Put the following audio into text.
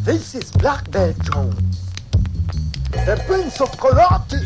This is Black Belt Jones, the Prince of Karate.